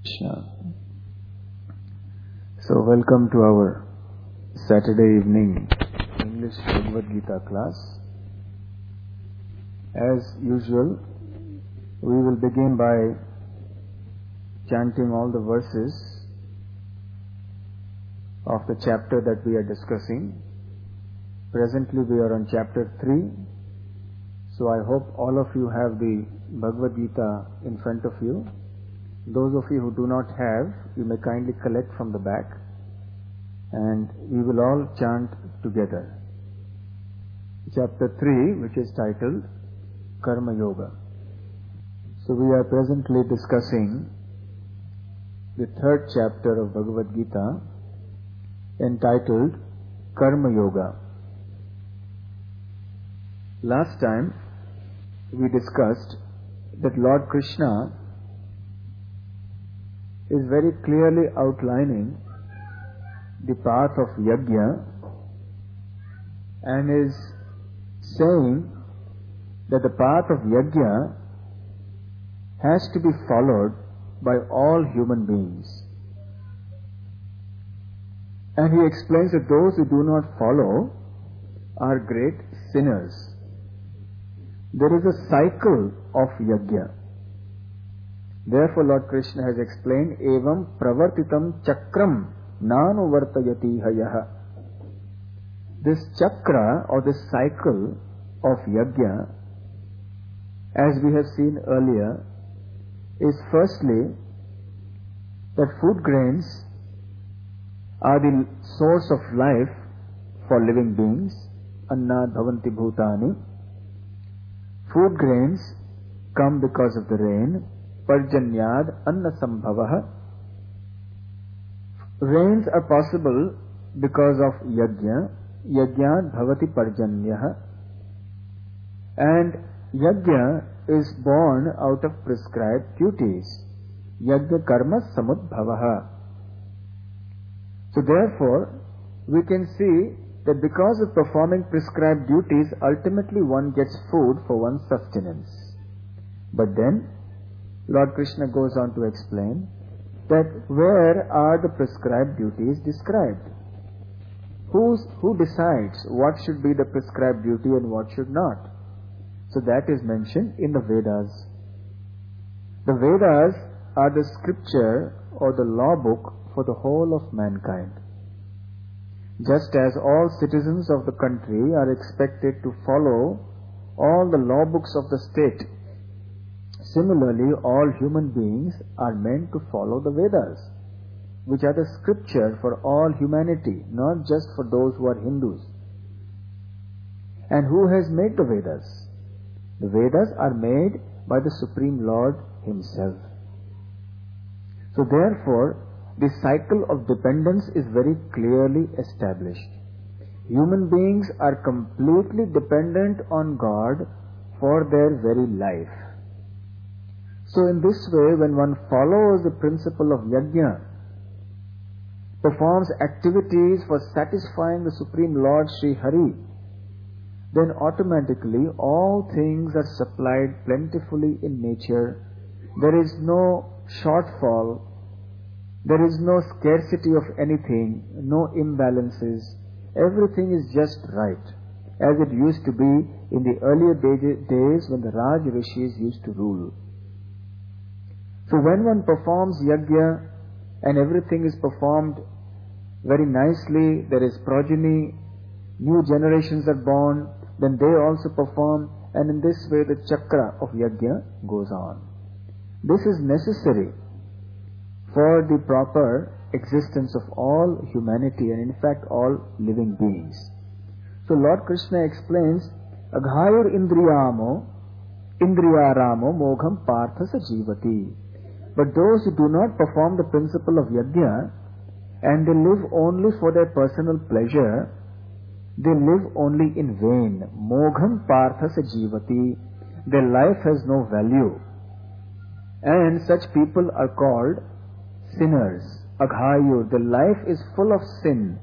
Krishna. So welcome to our Saturday evening English Bhagavad Gita class. As usual, we will begin by chanting all the verses of the chapter that we are discussing. Presently we are on chapter 3. So I hope all of you have the Bhagavad Gita in front of you. Those of you who do not have, you may kindly collect from the back and we will all chant together. Chapter 3, which is titled Karma Yoga. So we are presently discussing the third chapter of Bhagavad Gita entitled Karma Yoga. Last time we discussed that Lord Krishna is very clearly outlining the path of yajna and is saying that the path of yajna has to be followed by all human beings. And he explains that those who do not follow are great sinners. There is a cycle of yajna. Therefore Lord Krishna has explained, Evam pravartitam chakram nanu vartayati hayaha. This chakra or this cycle of yajna, as we have seen earlier, is firstly that food grains are the source of life for living beings. Anna dhavanti bhutani. Food grains come because of the rain. Parjanyad anna sambhavaha. Rains are possible because of yajna. Yajnad bhavati parjanyaha. And yajna is born out of prescribed duties. Yajna karma samudbhavaha. So therefore, we can see that because of performing prescribed duties, ultimately one gets food for one's sustenance. But then, Lord Krishna goes on to explain that where are the prescribed duties described? Who decides what should be the prescribed duty and what should not? So that is mentioned in the Vedas. The Vedas are the scripture or the law book for the whole of mankind. Just as all citizens of the country are expected to follow all the law books of the state, similarly, all human beings are meant to follow the Vedas, which are the scripture for all humanity, not just for those who are Hindus. And who has made the Vedas? The Vedas are made by the Supreme Lord Himself. So therefore, the cycle of dependence is very clearly established. Human beings are completely dependent on God for their very life. So in this way, when one follows the principle of yajna, performs activities for satisfying the Supreme Lord Sri Hari, then automatically all things are supplied plentifully in nature. There is no shortfall, there is no scarcity of anything, no imbalances. Everything is just right, as it used to be in the earlier days when the Raj Rishis used to rule. So when one performs yajna and everything is performed very nicely, there is progeny, new generations are born, then they also perform, and in this way the chakra of yajna goes on. This is necessary for the proper existence of all humanity and in fact all living beings. So Lord Krishna explains, Aghayur indriyaramo mogham parthasa jivati. But those who do not perform the principle of yajna and they live only for their personal pleasure, they live only in vain. Mogham parthasa jivati. Their life has no value. And such people are called sinners. Aghayur. Their life is full of sin.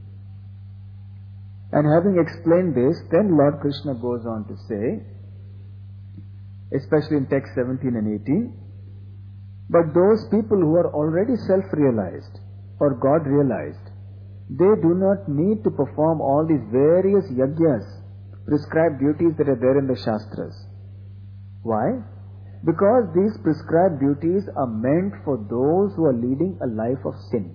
And having explained this, then Lord Krishna goes on to say, especially in text 17 and 18, But those people who are already self-realized or God-realized, they do not need to perform all these various yajnas, prescribed duties that are there in the Shastras. Why? Because these prescribed duties are meant for those who are leading a life of sin,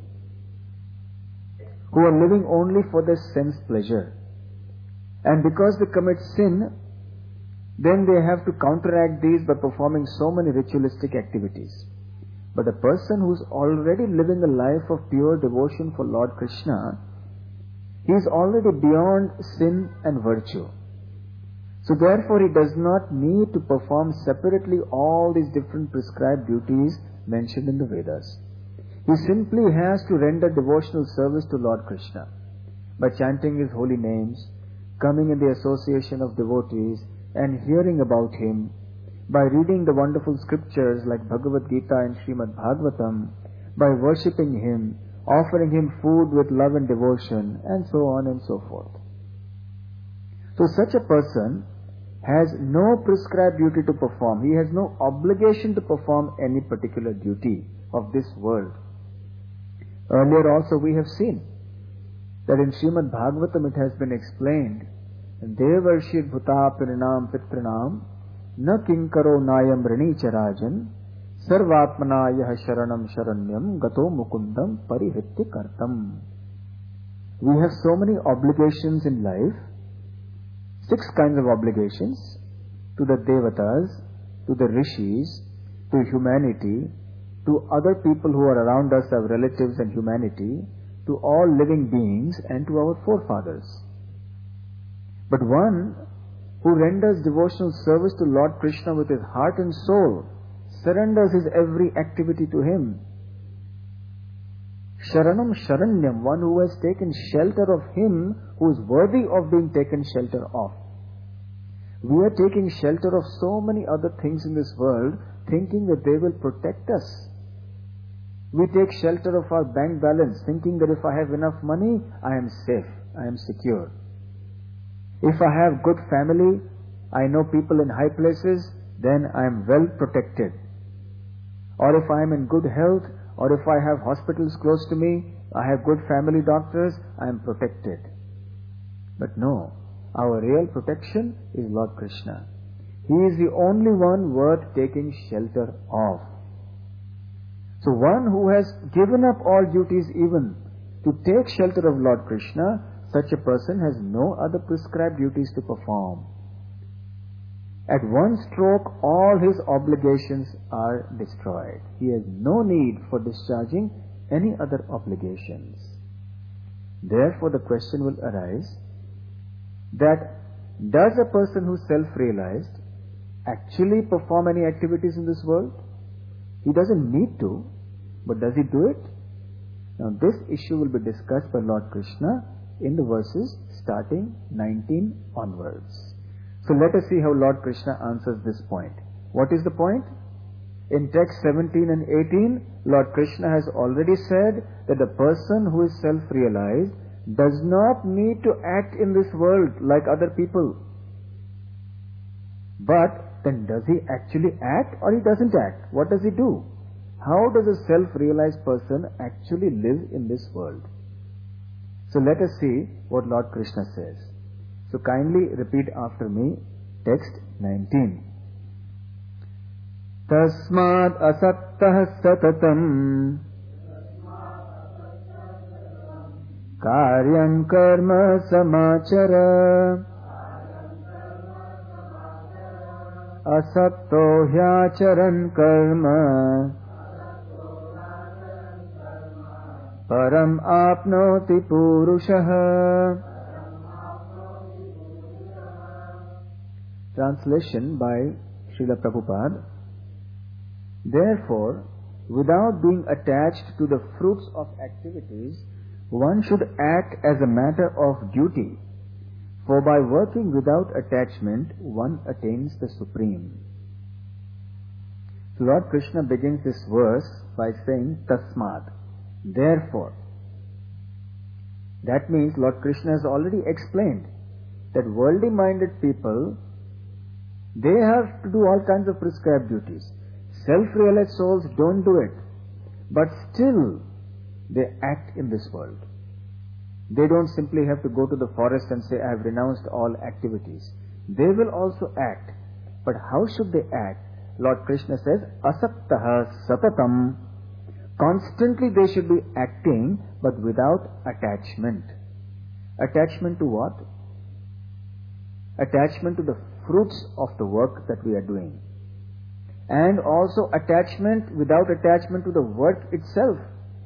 who are living only for their sense pleasure. And because they commit sin, then they have to counteract these by performing so many ritualistic activities. But a person who is already living a life of pure devotion for Lord Krishna, he is already beyond sin and virtue. So therefore he does not need to perform separately all these different prescribed duties mentioned in the Vedas. He simply has to render devotional service to Lord Krishna by chanting his holy names, coming in the association of devotees and hearing about him, by reading the wonderful scriptures like Bhagavad Gita and Srimad Bhagavatam, by worshipping him, offering him food with love and devotion, and so on and so forth. So such a person has no prescribed duty to perform. He has no obligation to perform any particular duty of this world. Earlier also we have seen that in Srimad Bhagavatam it has been explained, Devarshid bhuta pirinam pitrinam na kinkaro nayam ranicha rajan sarvatmana yah sharanam sharanyam gato mukundam parihritti kartam. We have so many obligations in life, 6 kinds of obligations, to the devatas, to the rishis, to humanity, to other people who are around us, our relatives and humanity, to all living beings and to our forefathers. But one who renders devotional service to Lord Krishna with his heart and soul, surrenders his every activity to him. Sharanam Sharanyam, one who has taken shelter of him who is worthy of being taken shelter of. We are taking shelter of so many other things in this world, thinking that they will protect us. We take shelter of our bank balance, thinking that if I have enough money, I am safe, I am secure. If I have good family, I know people in high places, then I am well protected. Or if I am in good health, or if I have hospitals close to me, I have good family doctors, I am protected. But no, our real protection is Lord Krishna. He is the only one worth taking shelter of. So one who has given up all duties even to take shelter of Lord Krishna, such a person has no other prescribed duties to perform. At one stroke, all his obligations are destroyed. He has no need for discharging any other obligations. Therefore, the question will arise that does a person who is self-realized actually perform any activities in this world? He doesn't need to, but does he do it? Now, this issue will be discussed by Lord Krishna in the verses starting 19 onwards. So let us see how Lord Krishna answers this point. What is the point? In text 17 and 18, Lord Krishna has already said that the person who is self-realized does not need to act in this world like other people. But then does he actually act or he doesn't act? What does he do? How does a self-realized person actually live in this world? So let us see what Lord Krishna says. So kindly repeat after me, text 19. Tasmad asattah satatam karyam karma samachara asatto hyacharan karma param apnoti purushah. Translation by Srila Prabhupada. Therefore, without being attached to the fruits of activities, one should act as a matter of duty, for by working without attachment, one attains the Supreme. So Lord Krishna begins this verse by saying, Tasmad, therefore. That means Lord Krishna has already explained that worldly-minded people, they have to do all kinds of prescribed duties. Self-realized souls don't do it, but still they act in this world. They don't simply have to go to the forest and say, I have renounced all activities. They will also act. But how should they act? Lord Krishna says, asaktaha satatam. Constantly they should be acting, but without attachment. Attachment to what? Attachment to the fruits of the work that we are doing. And also attachment without attachment to the work itself.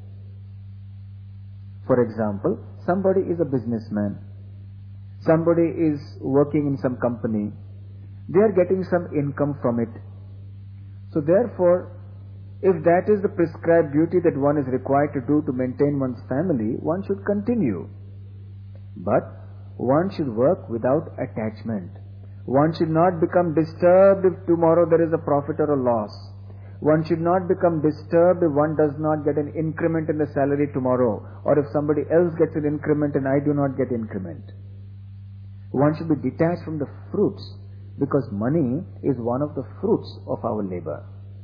For example, somebody is a businessman. Somebody is working in some company. They are getting some income from it. So therefore, if that is the prescribed duty that one is required to do to maintain one's family, one should continue. But one should work without attachment. One should not become disturbed if tomorrow there is a profit or a loss. One should not become disturbed if one does not get an increment in the salary tomorrow, or if somebody else gets an increment and I do not get increment. One should be detached from the fruits, because money is one of the fruits of our labor.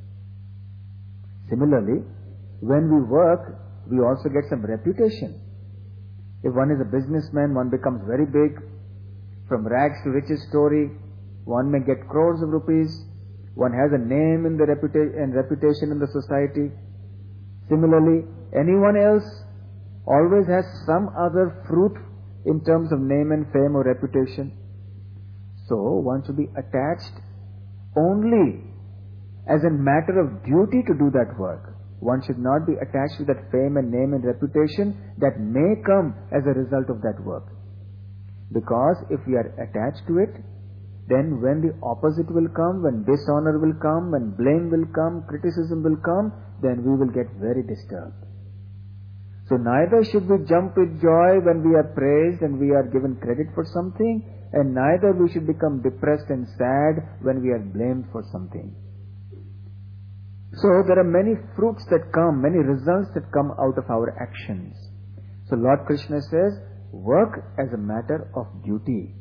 Similarly, when we work, we also get some reputation. If one is a businessman, one becomes very big. From rags to riches story, one may get crores of rupees. One has a name in the reputation in the society. Similarly, anyone else always has some other fruit in terms of name and fame or reputation. So one should be attached only as a matter of duty to do that work. One should not be attached to that fame and name and reputation that may come as a result of that work. Because if we are attached to it, then when the opposite will come, when dishonor will come, when blame will come, criticism will come, then we will get very disturbed. So neither should we jump with joy when we are praised and we are given credit for something, and neither we should become depressed and sad when we are blamed for something. So there are many fruits that come, many results that come out of our actions. So Lord Krishna says, work as a matter of duty.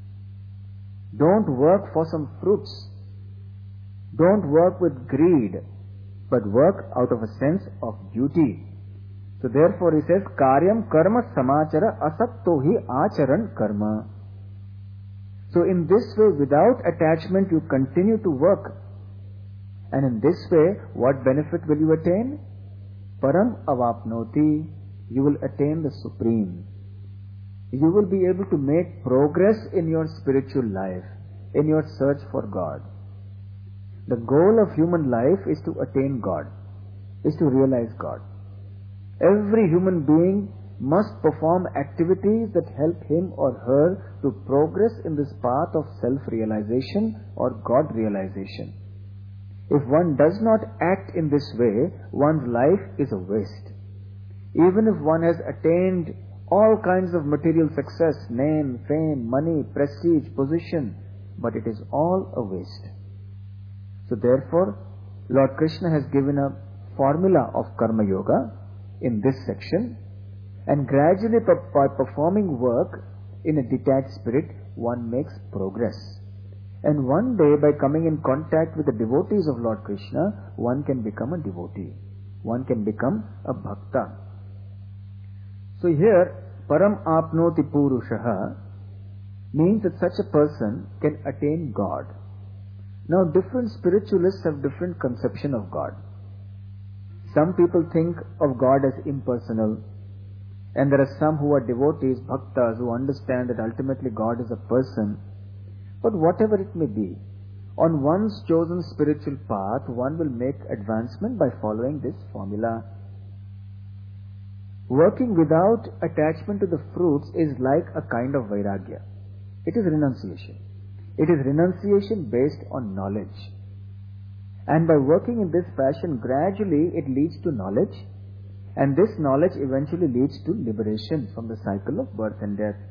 Don't work for some fruits. Don't work with greed, but work out of a sense of duty. So therefore he says, Karyam karma samachara asakto hi acharan karma. So in this way, without attachment, you continue to work. And in this way, what benefit will you attain? Param avapnoti. You will attain the supreme. You will be able to make progress in your spiritual life, in your search for God. The goal of human life is to attain God, is to realize God. Every human being must perform activities that help him or her to progress in this path of self-realization or God-realization. If one does not act in this way, one's life is a waste. Even if one has attained all kinds of material success, name, fame, money, prestige, position, but it is all a waste. So therefore, Lord Krishna has given a formula of Karma Yoga in this section, and gradually by performing work in a detached spirit, one makes progress. And one day, by coming in contact with the devotees of Lord Krishna, one can become a devotee. One can become a bhakta. So here, Param Apnoti Purushaha means that such a person can attain God. Now, different spiritualists have different conception of God. Some people think of God as impersonal, and there are some who are devotees, bhaktas, who understand that ultimately God is a person. But whatever it may be, on one's chosen spiritual path, one will make advancement by following this formula. Working without attachment to the fruits is like a kind of vairagya. It is renunciation. It is renunciation based on knowledge. And by working in this fashion, gradually it leads to knowledge, and this knowledge eventually leads to liberation from the cycle of birth and death.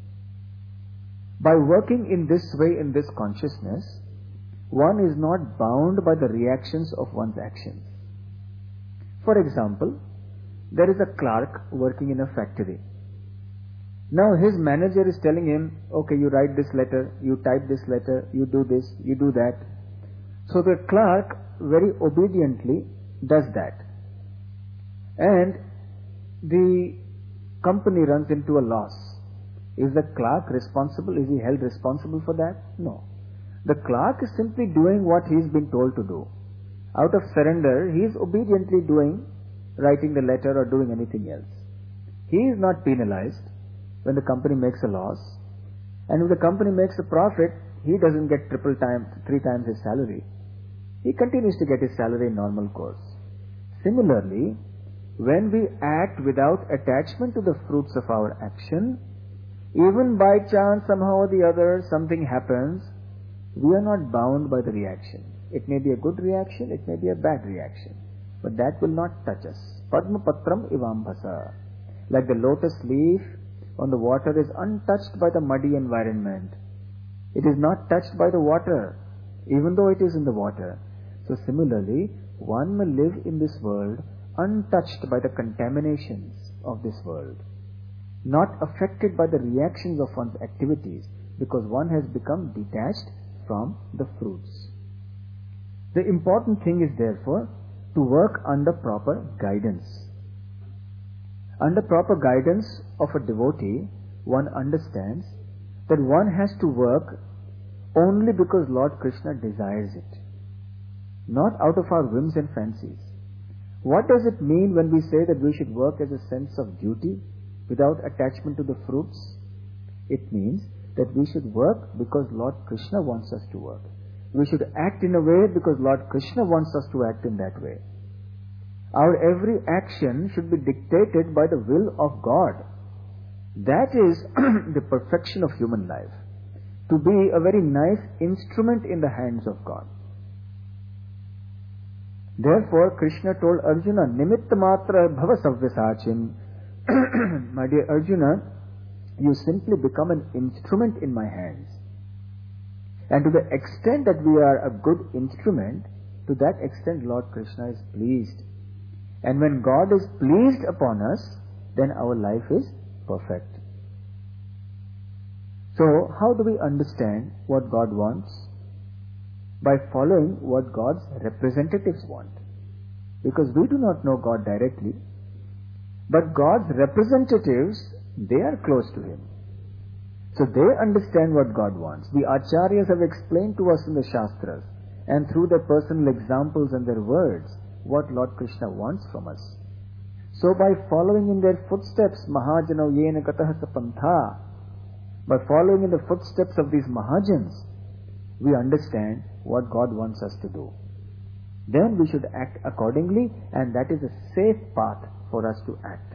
By working in this way, in this consciousness, one is not bound by the reactions of one's actions. For example, there is a clerk working in a factory. Now his manager is telling him, okay, you write this letter, you type this letter, you do this, you do that. So the clerk very obediently does that. And the company runs into a loss. Is the clerk responsible? Is he held responsible for that? No. The clerk is simply doing what he is being told to do. Out of surrender, he is obediently writing the letter or doing anything else. He is not penalized when the company makes a loss. And if the company makes a profit, he doesn't get three times his salary. He continues to get his salary in normal course. Similarly, when we act without attachment to the fruits of our action, even by chance somehow or the other something happens, we are not bound by the reaction. It may be a good reaction, it may be a bad reaction, but that will not touch us. Padma patram ivambhasa. Like the lotus leaf on the water is untouched by the muddy environment. It is not touched by the water, even though it is in the water. So similarly, one may live in this world untouched by the contaminations of this world, not affected by the reactions of one's activities, because one has become detached from the fruits. The important thing is therefore to work under proper guidance. Under proper guidance of a devotee, one understands that one has to work only because Lord Krishna desires it, not out of our whims and fancies. What does it mean when we say that we should work as a sense of duty without attachment to the fruits? It means that we should work because Lord Krishna wants us to work. We should act in a way because Lord Krishna wants us to act in that way. Our every action should be dictated by the will of God. That is the perfection of human life. To be a very nice instrument in the hands of God. Therefore, Krishna told Arjuna, Nimitta matra bhava savyasachim. My dear Arjuna, you simply become an instrument in my hands. And to the extent that we are a good instrument, to that extent Lord Krishna is pleased. And when God is pleased upon us, then our life is perfect. So, how do we understand what God wants? By following what God's representatives want. Because we do not know God directly, but God's representatives, they are close to Him. So they understand what God wants. The Acharyas have explained to us in the Shastras and through their personal examples and their words what Lord Krishna wants from us. So by following in their footsteps, Mahajano yena gatah sapantha, by following in the footsteps of these Mahajans, we understand what God wants us to do. Then we should act accordingly, and that is a safe path for us to act.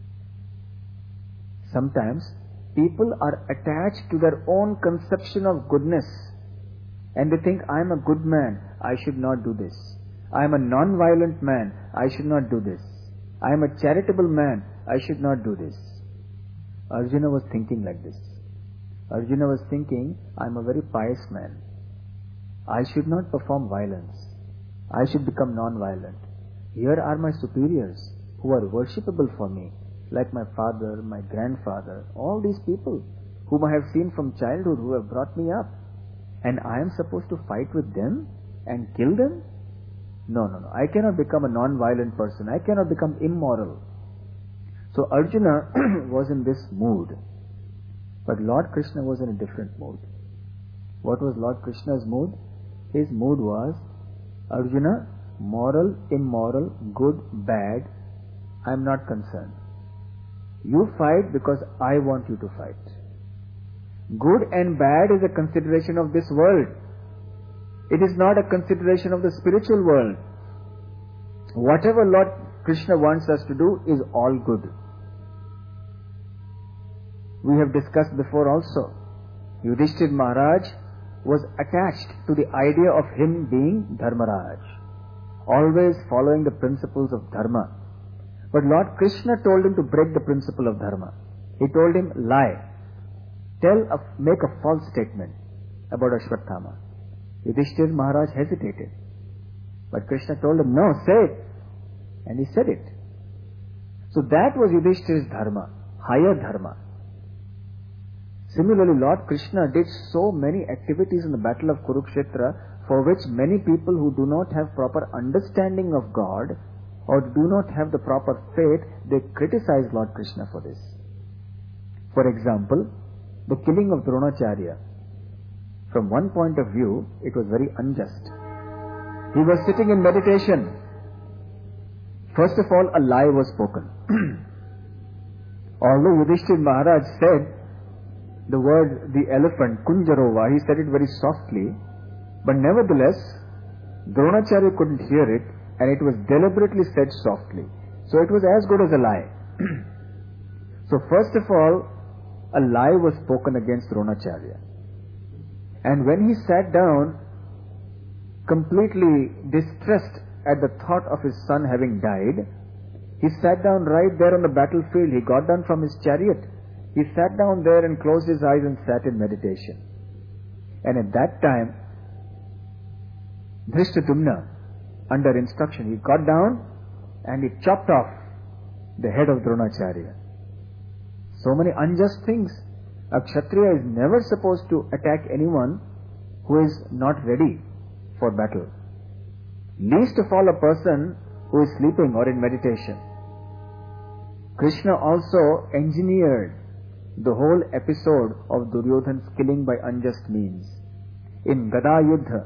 Sometimes people are attached to their own conception of goodness, and they think, I am a good man, I should not do this. I am a non-violent man, I should not do this. I am a charitable man, I should not do this. Arjuna was thinking like this. Arjuna was thinking, I am a very pious man. I should not perform violence. I should become non-violent. Here are my superiors who are worshipable for me, like my father, my grandfather, all these people whom I have seen from childhood, who have brought me up. And I am supposed to fight with them and kill them? No. I cannot become a non-violent person. I cannot become immoral. So Arjuna was in this mood. But Lord Krishna was in a different mood. What was Lord Krishna's mood? His mood was, Arjuna, moral, immoral, good, bad, I am not concerned. You fight because I want you to fight. Good and bad is a consideration of this world. It is not a consideration of the spiritual world. Whatever Lord Krishna wants us to do is all good. We have discussed before also. Yudhishthir Maharaj was attached to the idea of him being Dharmaraj, always following the principles of Dharma. But Lord Krishna told him to break the principle of Dharma. He told him, lie. Make a false statement about Ashwatthama. Yudhishthir Maharaj hesitated. But Krishna told him, no, say it. And he said it. So that was Yudhishthir's Dharma, higher Dharma. Similarly, Lord Krishna did so many activities in the battle of Kurukshetra for which many people who do not have proper understanding of God or do not have the proper faith, they criticize Lord Krishna for this. For example, the killing of Dronacharya. From one point of view, it was very unjust. He was sitting in meditation. First of all, a lie was spoken. Although Yudhishthir Maharaj said the word, the elephant, Kunjarova, he said it very softly, but nevertheless, Dronacharya couldn't hear it, and it was deliberately said softly. So it was as good as a lie. So first of all, a lie was spoken against Dronacharya. And when he sat down, completely distressed at the thought of his son having died, he sat down right there on the battlefield. He got down from his chariot. He sat down there and closed his eyes and sat in meditation. And at that time, Dhrishtadyumna, under instruction, he got down and he chopped off the head of Dronacharya. So many unjust things. A Kshatriya is never supposed to attack anyone who is not ready for battle. Least of all a person who is sleeping or in meditation. Krishna also engineered the whole episode of Duryodhana's killing by unjust means. In Gada Yuddha,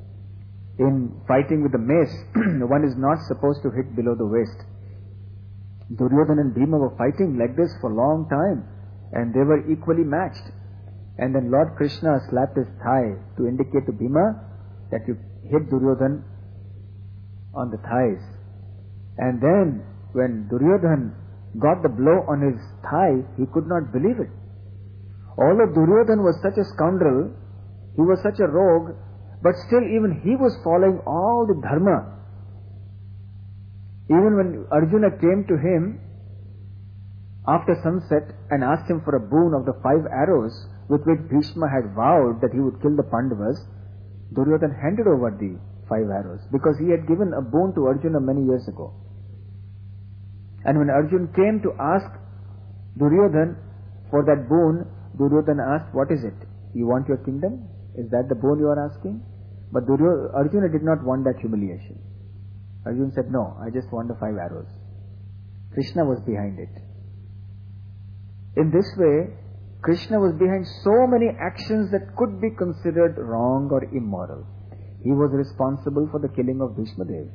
in fighting with the mace, one is not supposed to hit below the waist. Duryodhana and Bhima were fighting like this for a long time, and they were equally matched. And then Lord Krishna slapped his thigh to indicate to Bhima that you hit Duryodhana on the thighs. And then when Duryodhana got the blow on his thigh, he could not believe it. Although Duryodhana was such a scoundrel, he was such a rogue, but still even he was following all the dharma. Even when Arjuna came to him after sunset and asked him for a boon of the 5 arrows with which Bhishma had vowed that he would kill the Pandavas, Duryodhana handed over the 5 arrows because he had given a boon to Arjuna many years ago. And when Arjuna came to ask Duryodhana for that boon, Duryodhana asked, what is it? You want your kingdom? Is that the boon you are asking? But Arjuna did not want that humiliation. Arjuna said, no, I just want the 5 arrows. Krishna was behind it. In this way, Krishna was behind so many actions that could be considered wrong or immoral. He was responsible for the killing of Bhishma Dev.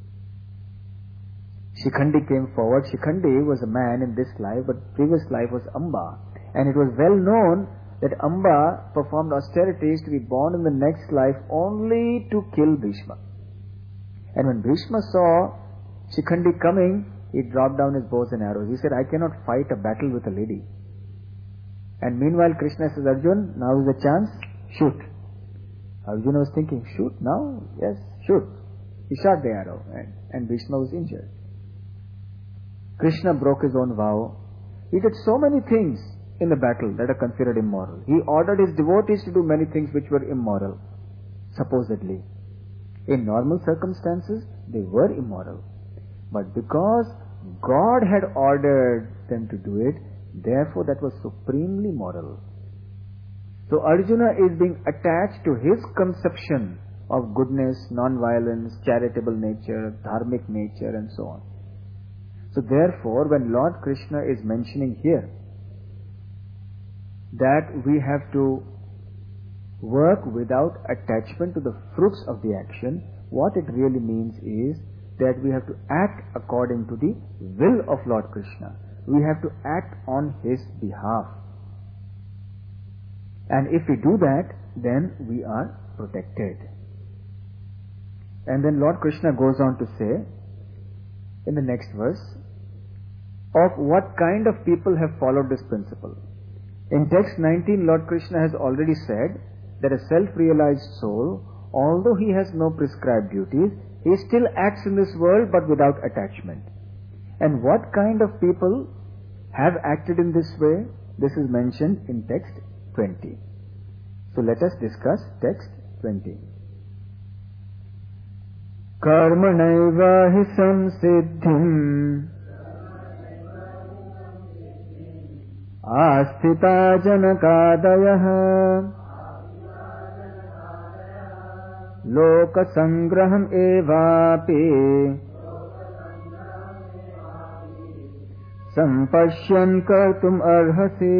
Shikhandi came forward. Shikhandi was a man in this life, but previous life was Amba. And it was well known that Amba performed austerities to be born in the next life only to kill Bhishma. And when Bhishma saw Shikhandi coming, he dropped down his bows and arrows. He said, I cannot fight a battle with a lady. And meanwhile Krishna says, Arjuna, now is the chance, shoot. Arjuna was thinking, shoot now? Yes, shoot. He shot the arrow and Bhishma was injured. Krishna broke his own vow. He did so many things in the battle that are considered immoral. He ordered his devotees to do many things which were immoral, supposedly. In normal circumstances, they were immoral. But because God had ordered them to do it, therefore that was supremely moral. So Arjuna is being attached to his conception of goodness, non-violence, charitable nature, dharmic nature and so on. So therefore, when Lord Krishna is mentioning here that we have to work without attachment to the fruits of the action, what it really means is that we have to act according to the will of Lord Krishna. We have to act on His behalf. And if we do that, then we are protected. And then Lord Krishna goes on to say in the next verse, of what kind of people have followed this principle. In text 19, Lord Krishna has already said that a self-realized soul, although he has no prescribed duties, he still acts in this world but without attachment. And what kind of people have acted in this way? This is mentioned in text 20. So let us discuss text 20. Karmanaiva hi samsiddhim Asthita janakadayah लोकसंग्रहम् एवापि सम्पश्यन् कर्तुम् अर्हसि.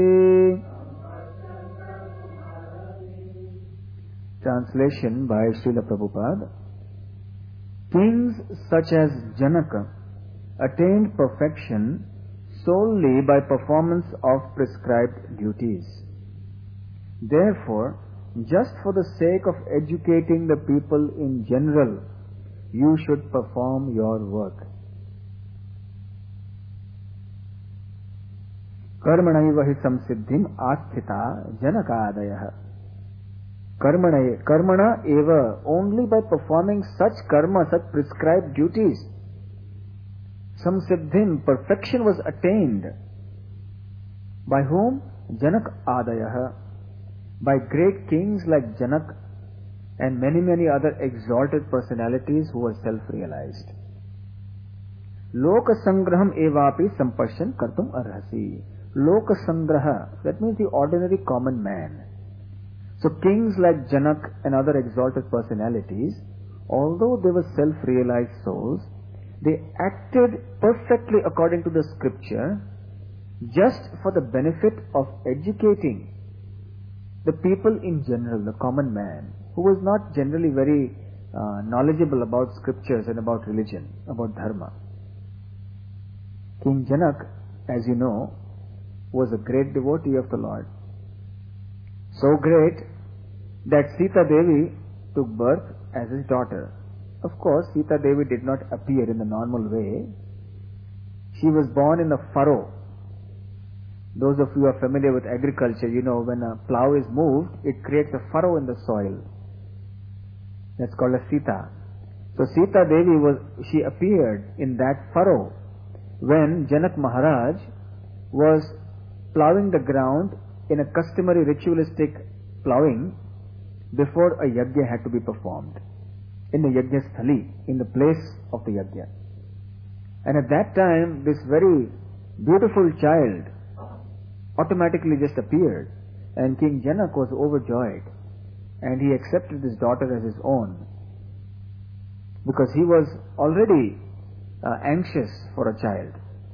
Translation by Srila Prabhupada. Kings such as Janaka attained perfection solely by performance of prescribed duties. Therefore, just for the sake of educating the people in general, you should perform your work. Karmanaiva hi samsiddhim asthita janakadayah. Karmana eva, only by performing such karma, such prescribed duties, samsiddhim, perfection was attained. By whom? Janak adayah. By great kings like Janak and many other exalted personalities who were self-realized. Lokasangraham evapi sampashyan kartum arhasi. Lokasangraha, that means the ordinary common man. So kings like Janak and other exalted personalities, although they were self-realized souls, they acted perfectly according to the scripture just for the benefit of educating the people in general, the common man, who was not generally very knowledgeable about scriptures and about religion, about dharma. King Janak, as you know, was a great devotee of the Lord. So great that Sita Devi took birth as his daughter. Of course, Sita Devi did not appear in the normal way. She was born in a furrow. Those of you who are familiar with agriculture, you know when a plow is moved, it creates a furrow in the soil. That's called a Sita. So Sita Devi she appeared in that furrow when Janak Maharaj was plowing the ground in a customary ritualistic plowing before a yajna had to be performed. In the yajna sthali, in the place of the yajna. And at that time, this very beautiful child automatically just appeared, and King Janak was overjoyed, and he accepted his daughter as his own, because he was already anxious for a child.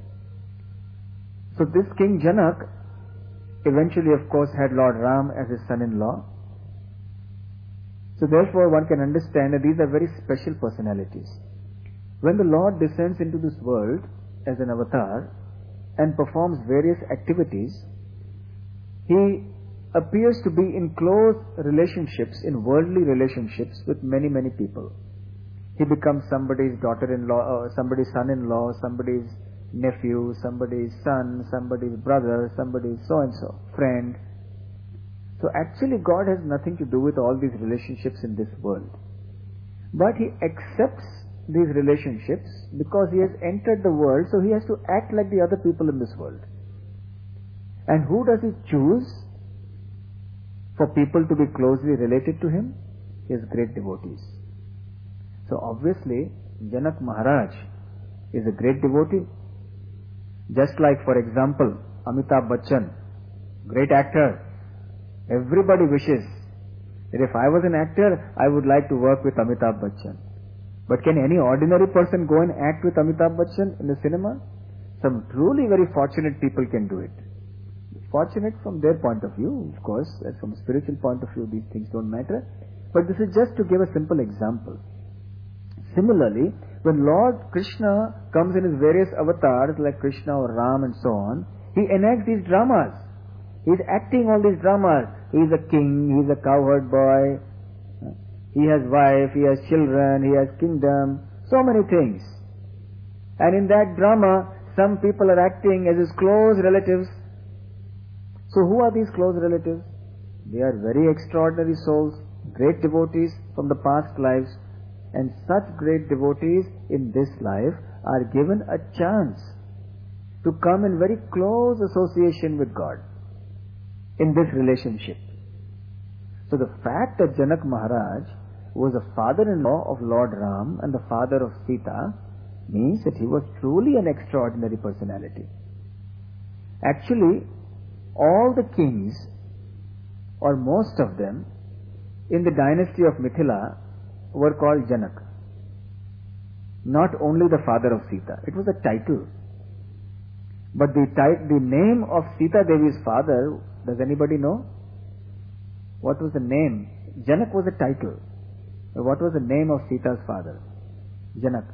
So this King Janak eventually, of course, had Lord Ram as his son-in-law. So therefore one can understand that these are very special personalities. When the Lord descends into this world as an avatar and performs various activities, he appears to be in close relationships, in worldly relationships with many people. He becomes somebody's daughter-in-law, somebody's son-in-law, somebody's nephew, somebody's son, somebody's brother, somebody's so-and-so, friend. So actually God has nothing to do with all these relationships in this world. But he accepts these relationships because he has entered the world, so he has to act like the other people in this world. And who does he choose for people to be closely related to him? His great devotees. So obviously Janak Maharaj is a great devotee. Just like, for example, Amitabh Bachchan, great actor. Everybody wishes that if I was an actor, I would like to work with Amitabh Bachchan. But can any ordinary person go and act with Amitabh Bachchan in the cinema? Some truly very fortunate people can do it. Fortunate from their point of view, of course, as from a spiritual point of view, these things don't matter. But this is just to give a simple example. Similarly, when Lord Krishna comes in his various avatars like Krishna or Ram and so on, he enacts these dramas. He is acting all these dramas. He is a king, he is a cowherd boy, he has wife, he has children, he has kingdom, so many things. And in that drama, some people are acting as his close relatives. So who are these close relatives? They are very extraordinary souls, great devotees from the past lives. And such great devotees in this life are given a chance to come in very close association with God in this relationship. So the fact that Janak Maharaj was a father-in-law of Lord Ram and the father of Sita means that he was truly an extraordinary personality. Actually, all the kings, or most of them, in the dynasty of Mithila, were called Janak. Not only the father of Sita. It was a title. But the name of Sita Devi's father, does anybody know? What was the name? Janak was a title. But what was the name of Sita's father? Janak.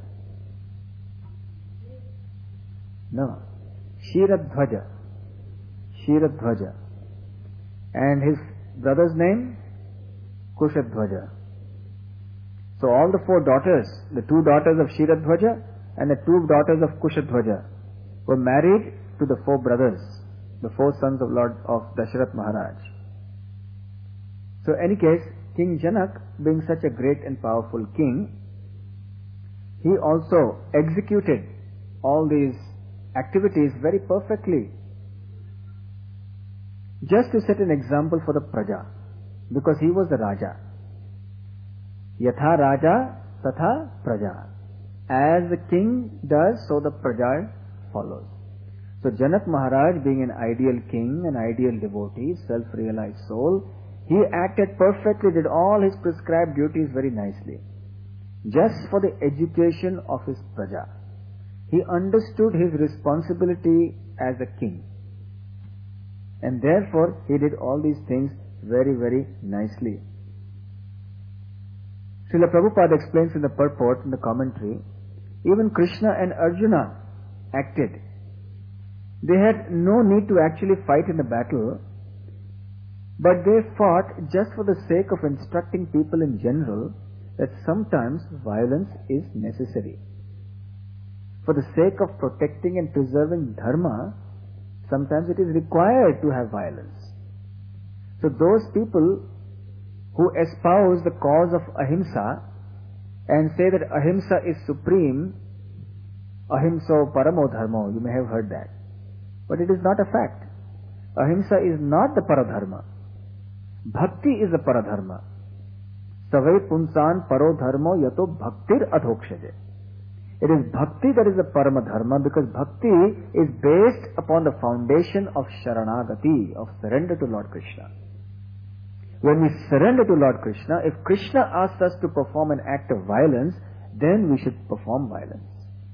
No. Kshiradhvaja. Kshiradhvaja. And his brother's name? Kushadhvaja. So all the 4 daughters, the 2 daughters of Kshiradhvaja and the 2 daughters of Kushadhvaja, were married to the 4 brothers, the 4 sons of Lord of Dasharath Maharaj. So any case, King Janak, being such a great and powerful king, he also executed all these activities very perfectly, just to set an example for the Praja, because he was the Raja. Yatha Raja Tatha Praja. As the king does, so the Praja follows. So Janak Maharaj, being an ideal king, an ideal devotee, self-realized soul, he acted perfectly, did all his prescribed duties very nicely, just for the education of his Praja. He understood his responsibility as a king, and therefore he did all these things very, very nicely. Srila Prabhupada explains in the purport, in the commentary, even Krishna and Arjuna acted. They had no need to actually fight in the battle, but they fought just for the sake of instructing people in general that sometimes violence is necessary. For the sake of protecting and preserving dharma, sometimes it is required to have violence. So those people who espouse the cause of ahimsa and say that ahimsa is supreme, ahimso paramo dharmo, you may have heard that. But it is not a fact. Ahimsa is not the paradharma. Bhakti is the paradharma. Savai punsan paro dharmo yato bhaktir adhokshaje. It is bhakti that is the paramadharma, because bhakti is based upon the foundation of sharanagati, of surrender to Lord Krishna. When we surrender to Lord Krishna, if Krishna asks us to perform an act of violence, then we should perform violence.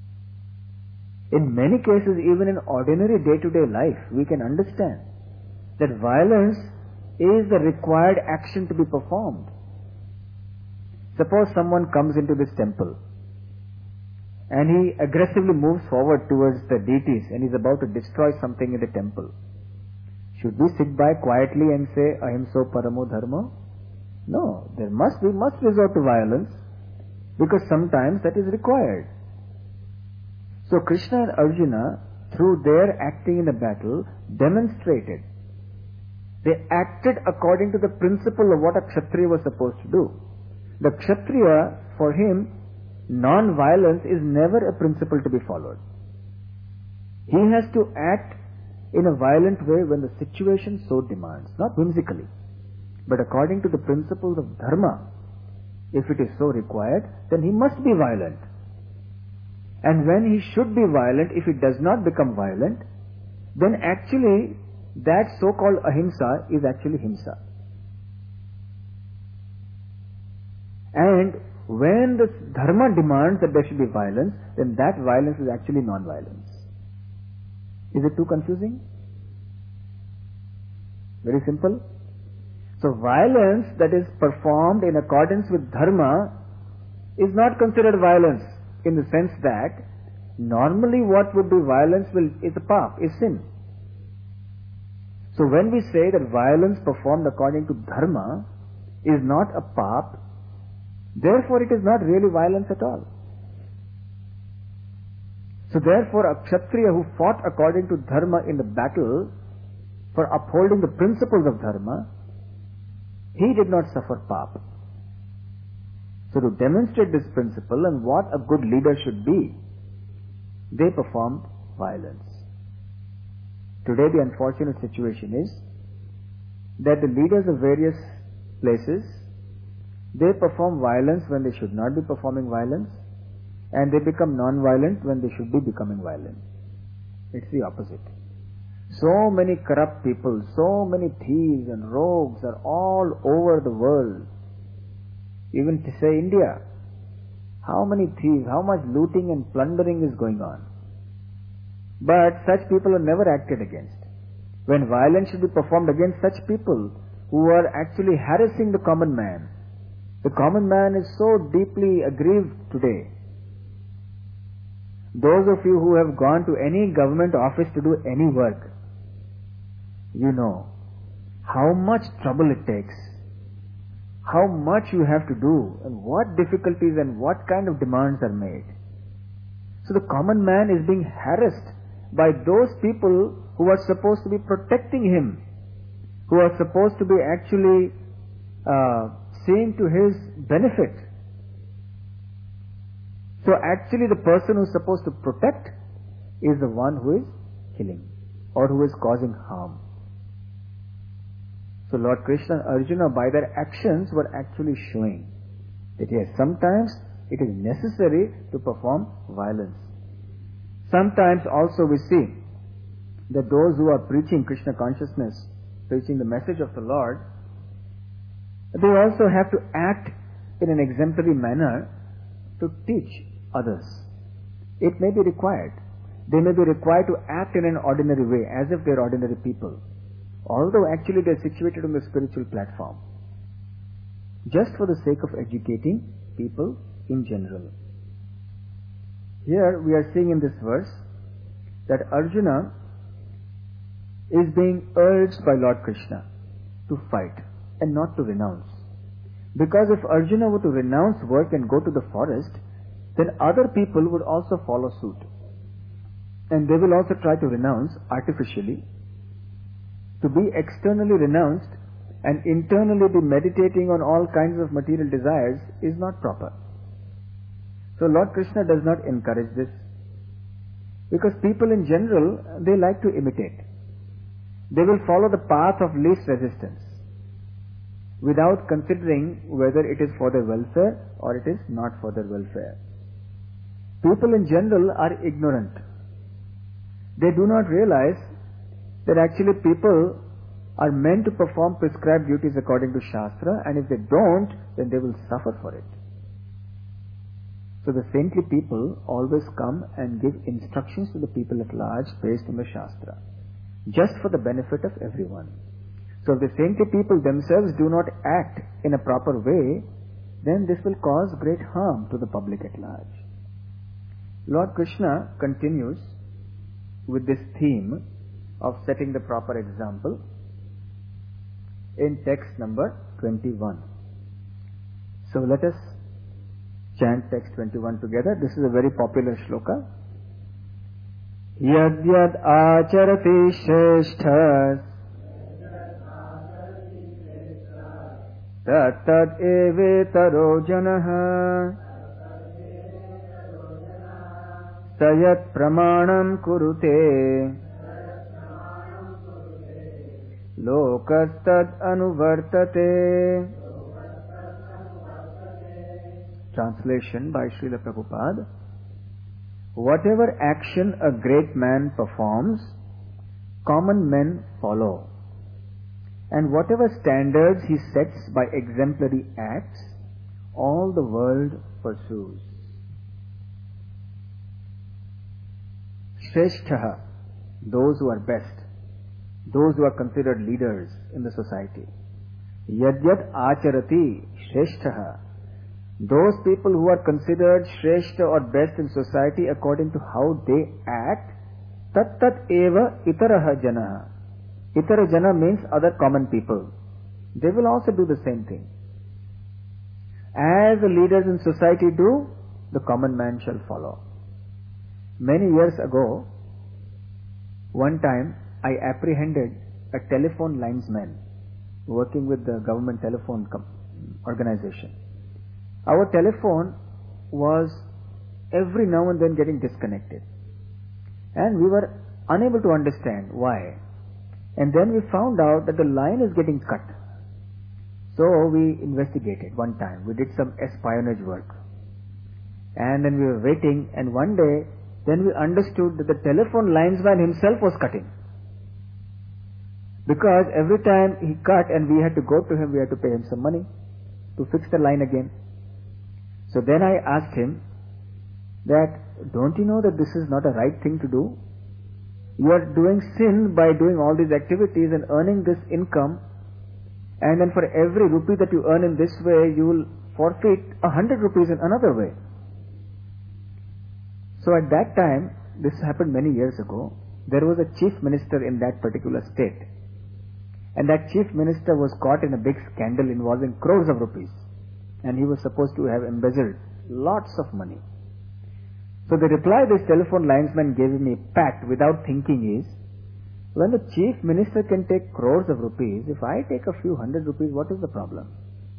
In many cases, even in ordinary day-to-day life, we can understand that violence is the required action to be performed. Suppose someone comes into this temple and he aggressively moves forward towards the deities and is about to destroy something in the temple. Should we sit by quietly and say, ahimso paramo dharma? No, we must resort to violence, because sometimes that is required. So Krishna and Arjuna, through their acting in the battle, demonstrated. They acted according to the principle of what a Kshatriya was supposed to do. The Kshatriya, for him, non-violence is never a principle to be followed. He has to act in a violent way when the situation so demands, not whimsically, but according to the principles of dharma. If it is so required, then he must be violent. And when he should be violent, if he does not become violent, then actually that so-called ahimsa is actually himsa. And when the dharma demands that there should be violence, then that violence is actually non-violence. Is it too confusing? Very simple. So violence that is performed in accordance with dharma is not considered violence, in the sense that normally what would be violence is a pap, is sin. So when we say that violence performed according to dharma is not a pap, therefore it is not really violence at all. So therefore a Kshatriya who fought according to dharma in the battle for upholding the principles of dharma, he did not suffer pap. So to demonstrate this principle and what a good leader should be, they performed violence. Today the unfortunate situation is that the leaders of various places, they perform violence when they should not be performing violence, and they become non-violent when they should be becoming violent. It's the opposite. So many corrupt people, so many thieves and rogues are all over the world. even to say India. How many thieves, how much looting and plundering is going on. But such people are never acted against. When violence should be performed against such people who are actually harassing the common man. The common man is so deeply aggrieved today. Those of you who have gone to any government office to do any work, you know how much trouble it takes, how much you have to do, and what difficulties and what kind of demands are made. So the common man is being harassed by those people who are supposed to be protecting him, who are supposed to be actually seeing to his benefit. So actually the person who is supposed to protect is the one who is killing or who is causing harm. So Lord Krishna and Arjuna by their actions were actually showing that yes, sometimes it is necessary to perform violence. Sometimes also we see that those who are preaching Krishna consciousness, preaching the message of the Lord, they also have to act in an exemplary manner to teach others. It may be required. They may be required to act in an ordinary way, as if they are ordinary people, although actually they are situated on the spiritual platform, just for the sake of educating people in general. Here we are seeing in this verse that Arjuna is being urged by Lord Krishna to fight and not to renounce. Because if Arjuna were to renounce work and go to the forest, then other people would also follow suit. And they will also try to renounce artificially. To be externally renounced and internally be meditating on all kinds of material desires is not proper. So Lord Krishna does not encourage this. Because people in general, they like to imitate. They will follow the path of least resistance without considering whether it is for their welfare or it is not for their welfare. People in general are ignorant. They do not realize that actually people are meant to perform prescribed duties according to Shastra, and if they don't, then they will suffer for it. So the saintly people always come and give instructions to the people at large based on the Shastra, just for the benefit of everyone. So if the saintly people themselves do not act in a proper way, then this will cause great harm to the public at large. Lord Krishna continues with this theme of setting the proper example in text number 21. So let us chant text 21 together. This is a very popular shloka. Yad yad acharati shreshthas tat tad evetaro janah sayat pramanam kurute lokastad anuvartate. Translation by Srila Prabhupada. Whatever action a great man performs, common men follow. And whatever standards he sets by exemplary acts, all the world pursues. Shrestha, those who are best, those who are considered leaders in the society. Yadyat acharati shrestha, those people who are considered shrestha or best in society according to how they act, tat tat eva itaraha janaha. Itara jana means other common people. They will also do the same thing. As the leaders in society do, the common man shall follow. Many years ago, one time I apprehended a telephone linesman working with the government telephone organization. Our telephone was every now and then getting disconnected, and we were unable to understand why. And then we found out that the line is getting cut. So we investigated one time. We did some espionage work. And then we were waiting, and one day, then we understood that the telephone linesman himself was cutting. Because every time he cut and we had to go to him, we had to pay him some money to fix the line again. So then I asked him that, don't you know that this is not a right thing to do? You are doing sin by doing all these activities and earning this income, and then for every rupee that you earn in this way, you will forfeit 100 rupees in another way. So at that time, this happened many years ago, there was a chief minister in that particular state. And that chief minister was caught in a big scandal involving crores of rupees. And he was supposed to have embezzled lots of money. So the reply this telephone linesman gave me pat without thinking is, when the chief minister can take crores of rupees, if I take a few hundred rupees, what is the problem?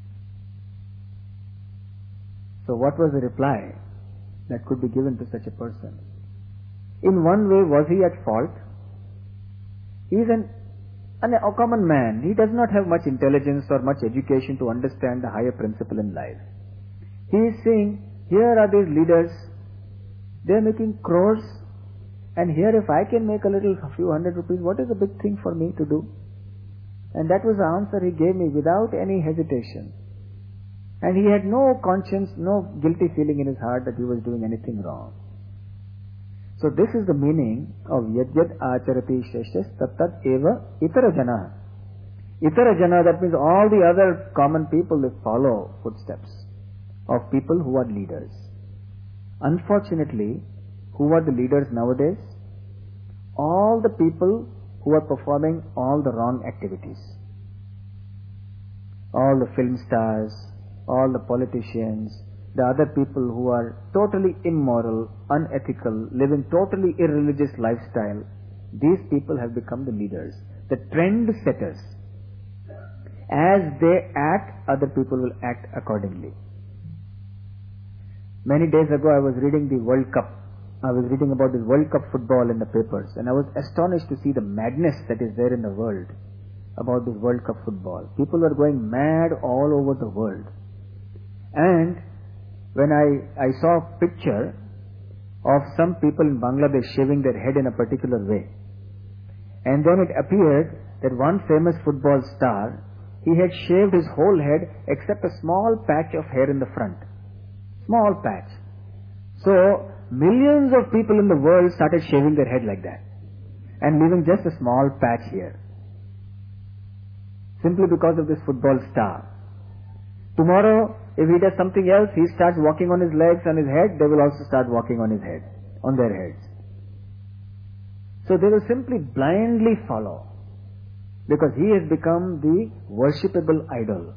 So what was the reply that could be given to such a person? In one way, was he at fault? He is a common man. He does not have much intelligence or much education to understand the higher principle in life. He is saying, here are these leaders, they are making crores, and here if I can make a few hundred rupees, what is the big thing for me to do? And that was the answer he gave me without any hesitation. And he had no conscience, no guilty feeling in his heart that he was doing anything wrong. So this is the meaning of Yajyat Acharati Sheshas Tattat Eva Itara Jana. Itara Jana, that means all the other common people, they follow footsteps of people who are leaders. Unfortunately, who are the leaders nowadays? All the people who are performing all the wrong activities. All the film stars, all the politicians, the other people who are totally immoral, unethical, living totally irreligious lifestyle, these people have become the leaders, the trend setters. As they act, other people will act accordingly. Many days ago I was reading the World Cup. I was reading about this World Cup football in the papers, and I was astonished to see the madness that is there in the world about this World Cup football. People are going mad all over the world. And when I saw a picture of some people in Bangladesh shaving their head in a particular way, and then it appeared that one famous football star, he had shaved his whole head except a small patch of hair in the front. Small patch. So millions of people in the world started shaving their head like that and leaving just a small patch here, simply because of this football star. Tomorrow, if he does something else, he starts walking on his legs, on his head, they will also start walking on his head, on their heads. So they will simply blindly follow, because he has become the worshipable idol.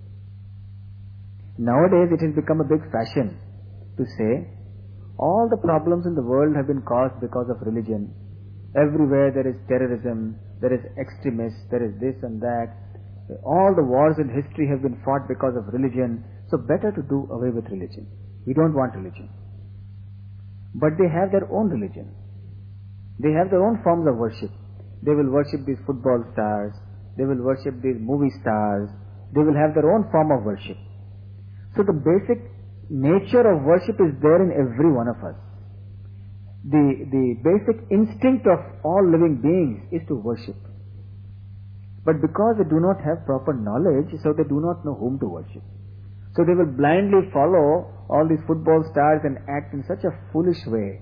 Nowadays it has become a big fashion to say, all the problems in the world have been caused because of religion. Everywhere there is terrorism, there is extremists, there is this and that. All the wars in history have been fought because of religion. So better to do away with religion. We don't want religion. But they have their own religion. They have their own forms of worship. They will worship these football stars. They will worship these movie stars. They will have their own form of worship. So the basic nature of worship is there in every one of us. The basic instinct of all living beings is to worship. But because they do not have proper knowledge, so they do not know whom to worship. So they will blindly follow all these football stars and act in such a foolish way.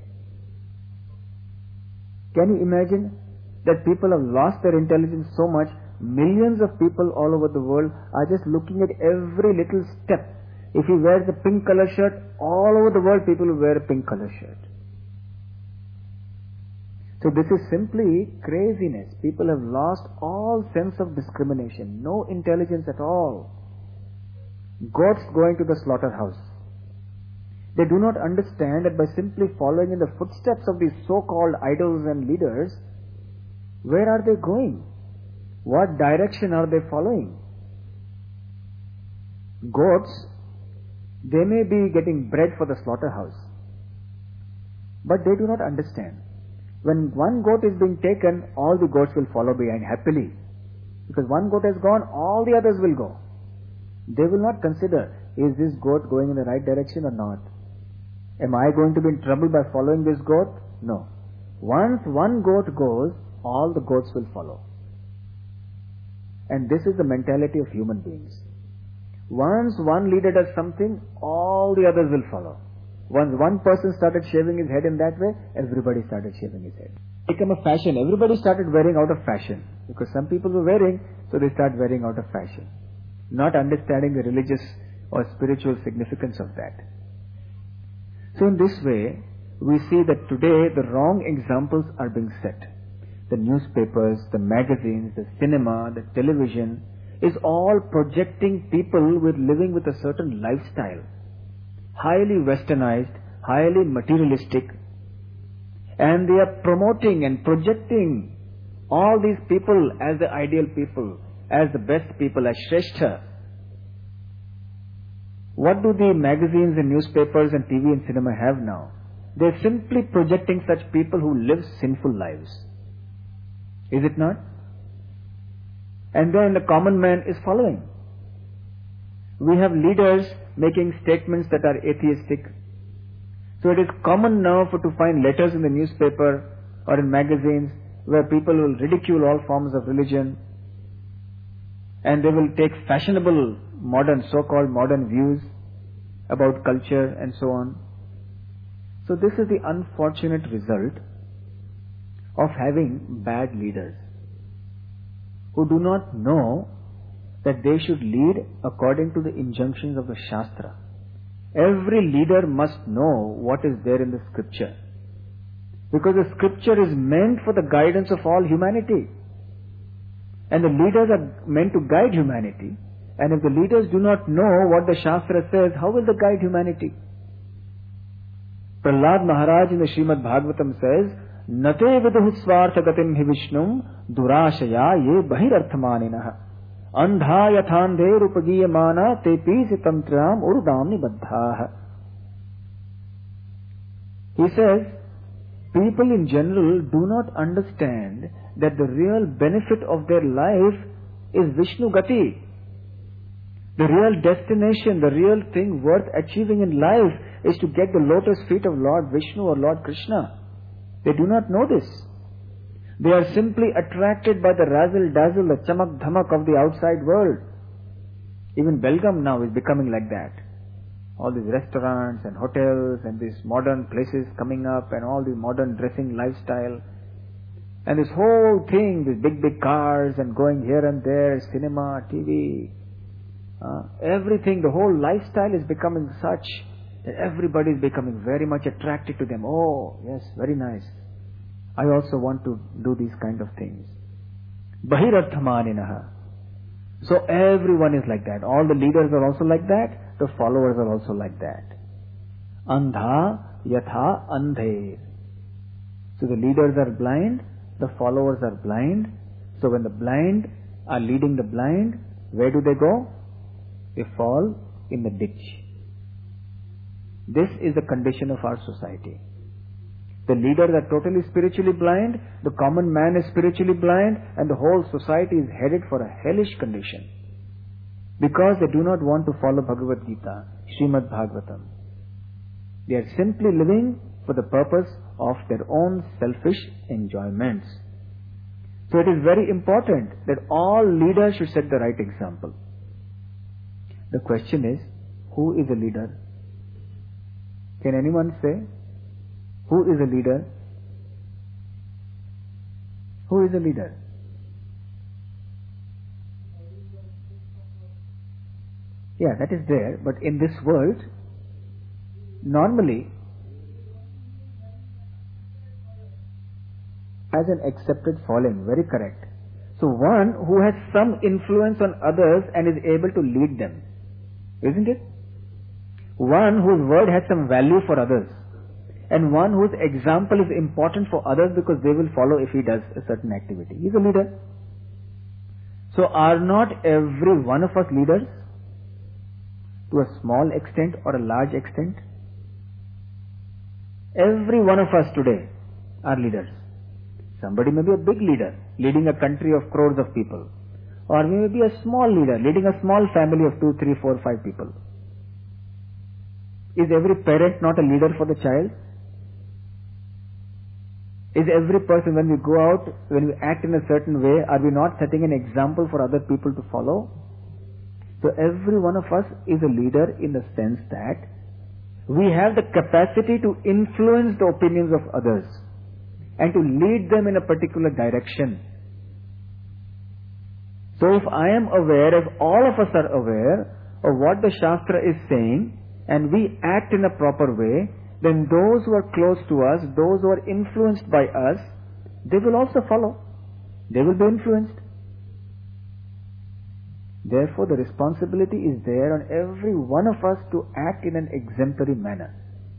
Can you imagine that people have lost their intelligence so much? Millions of people all over the world are just looking at every little step. If he wears a pink color shirt, all over the world people will wear a pink color shirt. So this is simply craziness. People have lost all sense of discrimination, no intelligence at all. Goats going to the slaughterhouse. They do not understand that by simply following in the footsteps of these so-called idols and leaders, where are they going? What direction are they following? Goats, they may be getting bread for the slaughterhouse, but they do not understand. When one goat is being taken, all the goats will follow behind happily. Because one goat has gone, all the others will go. They will not consider, is this goat going in the right direction or not? Am I going to be in trouble by following this goat? No. Once one goat goes, all the goats will follow. And this is the mentality of human beings. Once one leader does something, all the others will follow. Once one person started shaving his head in that way, everybody started shaving his head. It became a fashion. Everybody started wearing out of fashion. Because some people were wearing, so they start wearing out of fashion. Not understanding the religious or spiritual significance of that. So in this way, we see that today the wrong examples are being set. The newspapers, the magazines, the cinema, the television is all projecting people with living with a certain lifestyle. Highly westernized, highly materialistic. And they are promoting and projecting all these people as the ideal people, as the best people, as Shrestha. What do the magazines and newspapers and TV and cinema have now? They're simply projecting such people who live sinful lives. Is it not? And then the common man is following. We have leaders making statements that are atheistic. So it is common now to find letters in the newspaper or in magazines where people will ridicule all forms of religion, and they will take fashionable modern, so-called modern views about culture and so on. So this is the unfortunate result of having bad leaders who do not know that they should lead according to the injunctions of the Shastra. Every leader must know what is there in the scripture, because the scripture is meant for the guidance of all humanity. And the leaders are meant to guide humanity. And if the leaders do not know what the Shastra says, how will they guide humanity? Prahlad Maharaj in the Srimad Bhagavatam says, Nate viduhu svartha gatim hi vishnum durashaya ye bahirarthamaninaha andha yathandhe rupagiyamana te pisi tantram urudam nibaddhaha. He says, people in general do not understand that the real benefit of their life is Vishnu Gati. The real destination, the real thing worth achieving in life is to get the lotus feet of Lord Vishnu or Lord Krishna. They do not know this. They are simply attracted by the razzle-dazzle, the chamak-dhamak of the outside world. Even Belgaum now is becoming like that. All these restaurants and hotels and these modern places coming up and all the modern dressing lifestyle. And this whole thing, these big cars and going here and there, cinema, TV, everything, the whole lifestyle is becoming such that everybody is becoming very much attracted to them. Oh, yes, very nice. I also want to do these kind of things. Bahirarthamaninaha. So everyone is like that. All the leaders are also like that. The followers are also like that. Andha yatha andhe. So the leaders are blind, the followers are blind. So when the blind are leading the blind, where do they go? They fall in the ditch. This is the condition of our society. The leaders are totally spiritually blind, the common man is spiritually blind, and the whole society is headed for a hellish condition. Because they do not want to follow Bhagavad Gita, Srimad Bhagavatam. They are simply living for the purpose of their own selfish enjoyments. So it is very important that all leaders should set the right example. The question is, who is a leader? Can anyone say? Who is a leader? Who is a leader? Yeah, that is there. But in this world, normally, as an accepted following, very correct. So one who has some influence on others and is able to lead them. Isn't it? One whose word has some value for others. And one whose example is important for others because they will follow if he does a certain activity. He is a leader. So are not every one of us leaders? To a small extent or a large extent? Every one of us today are leaders. Somebody may be a big leader, leading a country of crores of people. Or may be a small leader, leading a small family of 2, 3, 4, 5 people. Is every parent not a leader for the child? Is every person, when we go out, when we act in a certain way, are we not setting an example for other people to follow? So every one of us is a leader in the sense that we have the capacity to influence the opinions of others and to lead them in a particular direction. So if I am aware, if all of us are aware of what the Shastra is saying and we act in a proper way, then those who are close to us, those who are influenced by us, they will also follow. They will be influenced. Therefore, the responsibility is there on every one of us to act in an exemplary manner.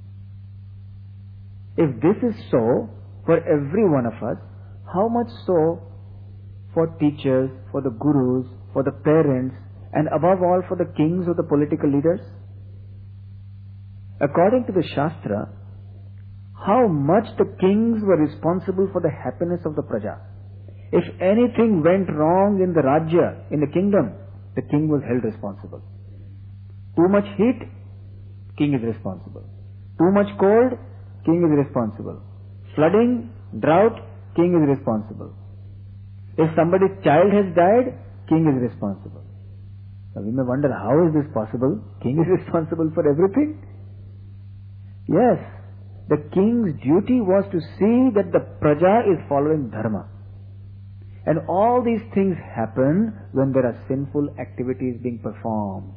If this is so for every one of us, how much so for teachers, for the gurus, for the parents, and above all for the kings or the political leaders? According to the Shastra, how much the kings were responsible for the happiness of the praja. If anything went wrong in the Rajya, in the kingdom, the king was held responsible. Too much heat, king is responsible. Too much cold, king is responsible. Flooding, drought, king is responsible. If somebody's child has died, king is responsible. Now we may wonder, how is this possible? King is responsible for everything? Yes, the king's duty was to see that the praja is following dharma. And all these things happen when there are sinful activities being performed.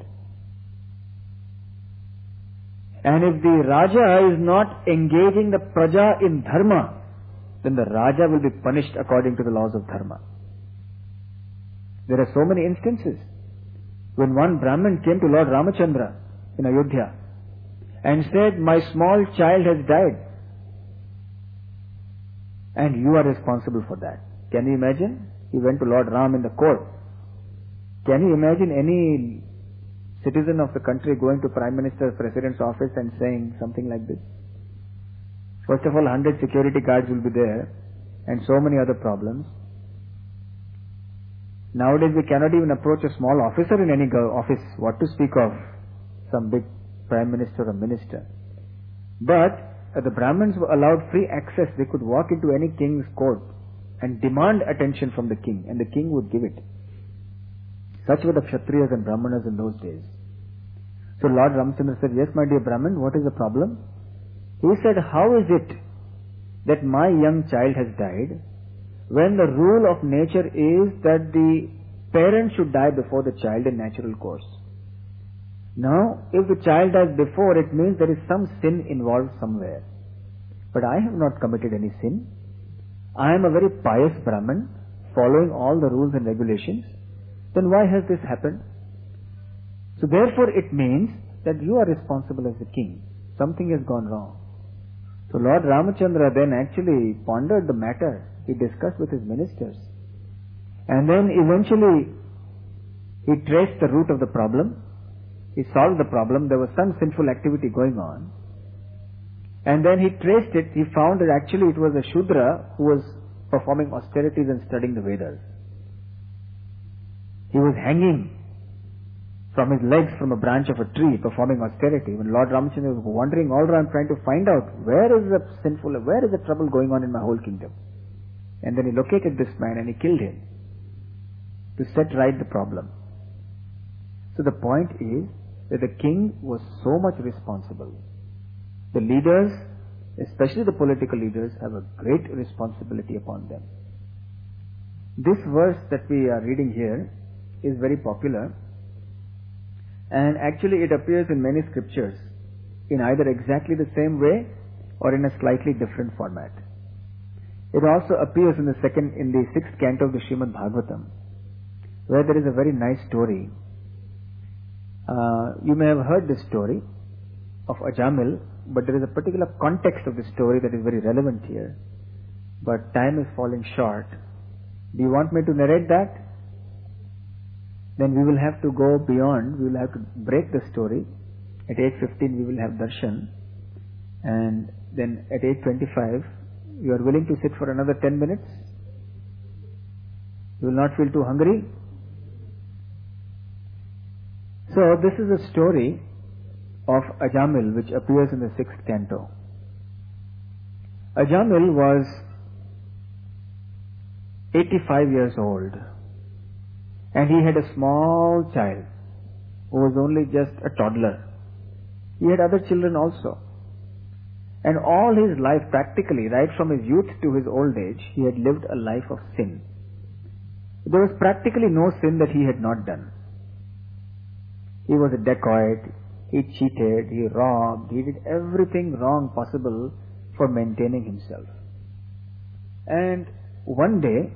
And if the Raja is not engaging the praja in dharma, then the Raja will be punished according to the laws of dharma. There are so many instances. When one Brahmin came to Lord Ramachandra in Ayodhya and said, "My small child has died and you are responsible for that." Can you imagine? He went to Lord Ram in the court. Can you imagine any citizen of the country going to Prime Minister's President's office and saying something like this? First of all, 100 security guards will be there and so many other problems. Nowadays we cannot even approach a small officer in any office, what to speak of some big Prime Minister or Minister. But the Brahmins were allowed free access. They could walk into any king's court and demand attention from the king, and the king would give it. Such were the Kshatriyas and Brahmanas in those days. So Lord Ramachandra said, "Yes, my dear Brahmin, what is the problem?" He said, "How is it that my young child has died when the rule of nature is that the parent should die before the child in natural course? Now, if the child dies before, it means there is some sin involved somewhere. But I have not committed any sin. I am a very pious Brahmin, following all the rules and regulations. Then why has this happened? So therefore it means that you are responsible as the king. Something has gone wrong." So Lord Ramachandra then actually pondered the matter. He discussed with his ministers. And then eventually he traced the root of the problem. He solved the problem. There was some sinful activity going on. And then he traced it. He found that actually it was a Shudra who was performing austerities and studying the Vedas. He was hanging from his legs from a branch of a tree performing austerity. When Lord Ramachandra was wandering all around trying to find out where is the trouble going on in my whole kingdom. And then he located this man and he killed him to set right the problem. So the point is that the king was so much responsible. The leaders, especially the political leaders, have a great responsibility upon them. This verse that we are reading here is very popular, and actually it appears in many scriptures in either exactly the same way or in a slightly different format. It also appears in the sixth canto of the Srimad Bhagavatam, where there is a very nice story. You may have heard this story of Ajamil, but there is a particular context of the story that is very relevant here. But time is falling short. Do you want me to narrate that? Then we will have to go beyond. We will have to break the story. At 8:15 we will have darshan, and then at 8:25 you are willing to sit for another 10 minutes? You will not feel too hungry? So this is a story of Ajamil which appears in the 6th canto. Ajamil was 85 years old and he had a small child who was only just a toddler. He had other children also. And all his life, practically, right from his youth to his old age, he had lived a life of sin. There was practically no sin that he had not done. He was a dacoit, he cheated, he robbed, he did everything wrong possible for maintaining himself. And one day,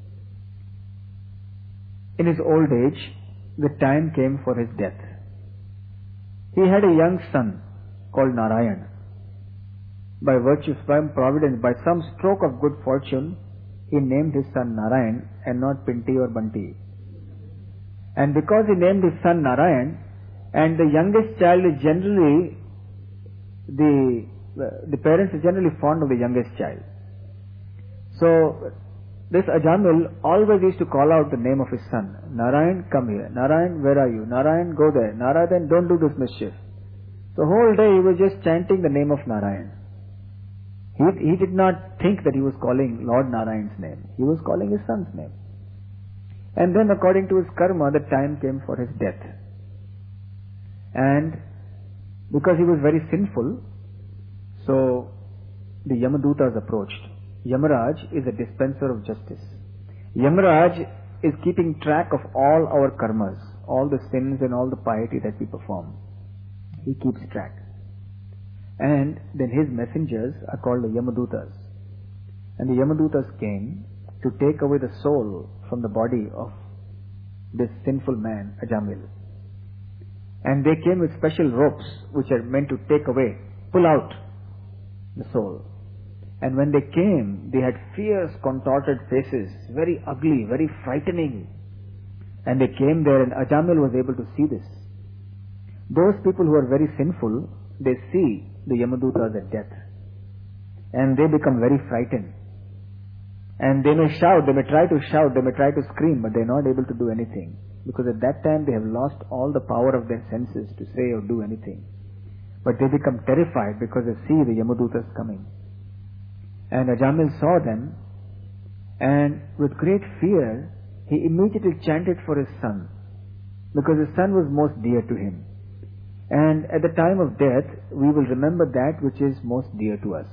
in his old age, the time came for his death. He had a young son called Narayan. By virtue, by providence, by some stroke of good fortune, he named his son Narayan and not Pinti or Bunty. And because he named his son Narayan, and the youngest child is generally, the parents are generally fond of the youngest child. So, this Ajamil always used to call out the name of his son. Narayan, come here. Narayan, where are you? Narayan, go there. Narayan, don't do this mischief. The whole day he was just chanting the name of Narayan. He did not think that he was calling Lord Narayan's name. He was calling his son's name. And then according to his karma, the time came for his death. And because he was very sinful, so the Yamadutas approached. Yamaraj is a dispenser of justice. Yamaraj is keeping track of all our karmas, all the sins and all the piety that we perform. He keeps track. And then his messengers are called the Yamadutas. And the Yamadutas came to take away the soul from the body of this sinful man, Ajamil. And they came with special ropes which are meant to take away, pull out the soul. And when they came, they had fierce, contorted faces, very ugly, very frightening. And they came there and Ajamil was able to see this. Those people who are very sinful, they see the Yamadutas at death. And they become very frightened. And they may shout, they may try to shout, they may try to scream, but they are not able to do anything. Because at that time they have lost all the power of their senses to say or do anything. But they become terrified because they see the Yamadutas coming. And Ajamil saw them, and with great fear, he immediately chanted for his son, because his son was most dear to him. And at the time of death, we will remember that which is most dear to us.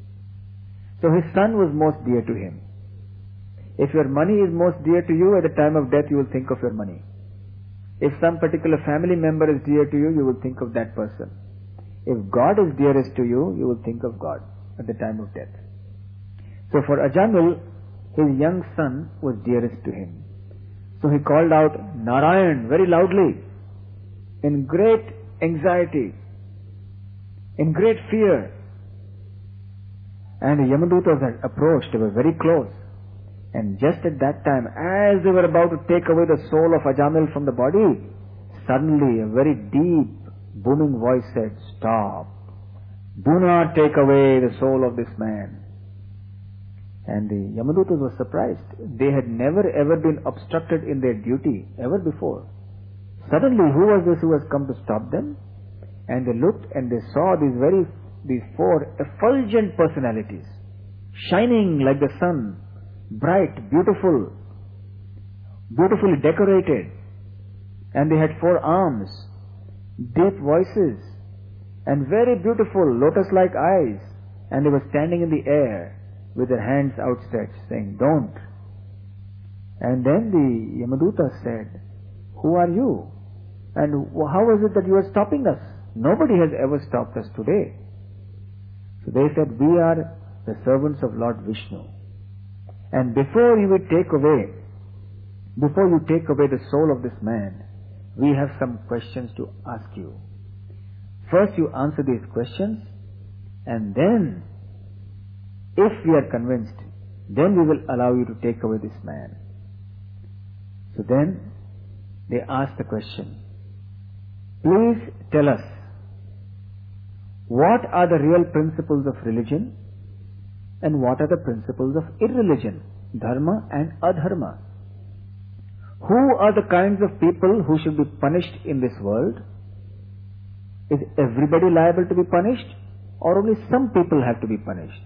So his son was most dear to him. If your money is most dear to you, at the time of death you will think of your money. If some particular family member is dear to you, you will think of that person. If God is dearest to you, you will think of God at the time of death. So for Ajamil, his young son was dearest to him. So he called out Narayan very loudly, in great anxiety, in great fear. And the Yamadutas had approached, they were very close. And just at that time, as they were about to take away the soul of Ajamil from the body, suddenly a very deep, booming voice said, "Stop! Do not take away the soul of this man." And the Yamadutas were surprised. They had never ever been obstructed in their duty, ever before. Suddenly, who was this who has come to stop them? And they looked and they saw these four effulgent personalities, shining like the sun, bright, beautiful, beautifully decorated. And they had 4 arms, deep voices, and very beautiful lotus-like eyes. And they were standing in the air with their hands outstretched, saying, "Don't." And then the Yamaduta said, "Who are you? And how is it that you are stopping us? Nobody has ever stopped us today." So they said, "We are the servants of Lord Vishnu. And before you take away the soul of this man, we have some questions to ask you. First you answer these questions, and then, if we are convinced, then we will allow you to take away this man." So then they asked the question, "Please tell us, what are the real principles of religion and what are the principles of irreligion, dharma and adharma? Who are the kinds of people who should be punished in this world? Is everybody liable to be punished, or only some people have to be punished?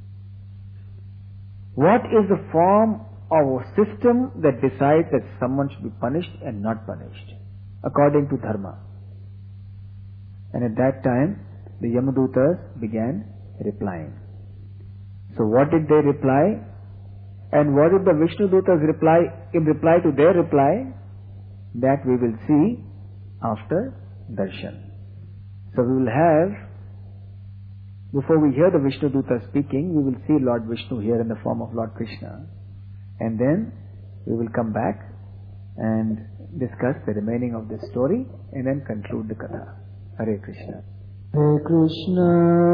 What is the form of a system that decides that someone should be punished and not punished? according to dharma. And at that time, the Yamadutas began replying. So what did they reply? And what did the Vishnudutas reply in reply to their reply? That we will see after darshan. So we will have, before we hear the Vishnudutas speaking, we will see Lord Vishnu here in the form of Lord Krishna. And then we will come back and discuss the remaining of this story and then conclude the Katha. Hare Krishna. Hare Krishna,